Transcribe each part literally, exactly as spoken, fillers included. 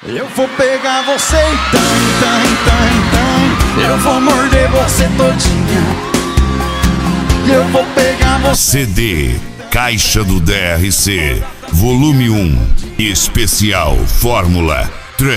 Eu vou pegar você e tan, tan, tan, tan. Eu vou morder você todinha. Eu vou pegar você. C D Caixa do D R C Volume um Especial Fórmula Truck.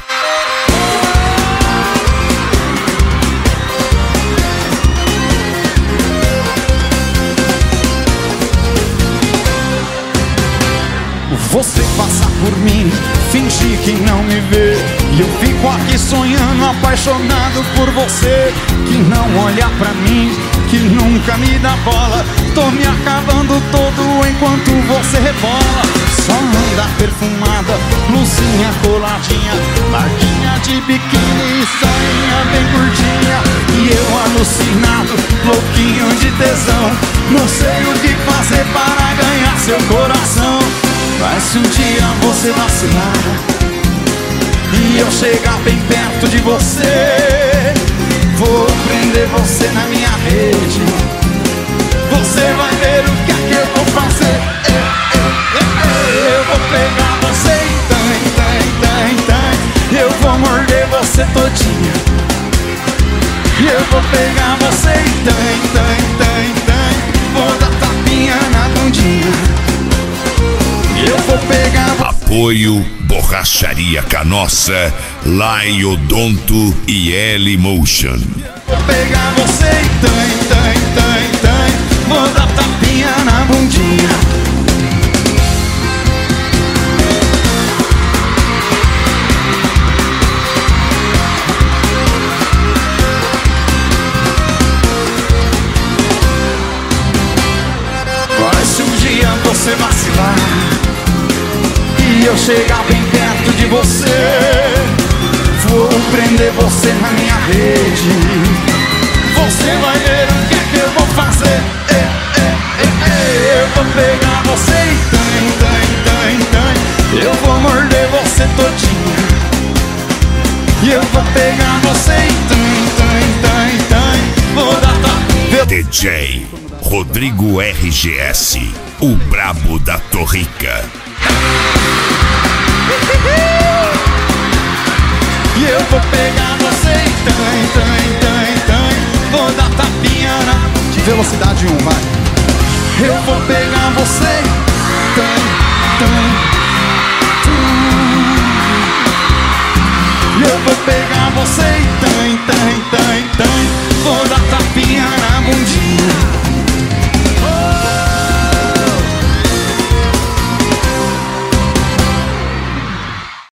Você passa por mim, finge que não me vê, e eu fico aqui sonhando, apaixonado por você, que não olha pra mim, que nunca me dá bola. Tô me acabando todo enquanto você rebola. Só anda perfumada, blusinha coladinha, marquinha de biquíni e sainha bem curtinha. E eu alucinado, louquinho de tesão, não sei o que fazer para ganhar seu coração. Mas se um dia você vacilar e eu chegar bem perto de você, vou prender você na minha rede. Você vai ver o que é que eu vou fazer. Eu, eu, eu, eu vou pegar você e tan, tan, tan, tan. Eu vou morder você todinha. Eu vou pegar você e tan, tan, tan, tan. Vou dar tapinha na bundinha. Eu vou pegar. Apoio Borracharia Canossa, Laiodonto e L-Motion. Vou pegar você e tan, tan, tan, tan. Vou dar tapinha na bundinha. Mas se um dia você vacilar e eu chegar bem perto de você, vou prender você na minha rede. Você vai ver o que é que eu vou fazer. É, é, é, é. Eu vou pegar você e tan, tan, tan, tan. Eu vou morder você todinha. E eu vou pegar você e tan, tan, tan, tan. Vou dar tapinha. D J Rodrigo R G S, o brabo da Torrica. E eu vou pegar você e tan, tan, tan, tan. Vou dar tapinha na... De velocidade um, vai. Eu vou pegar você e tan,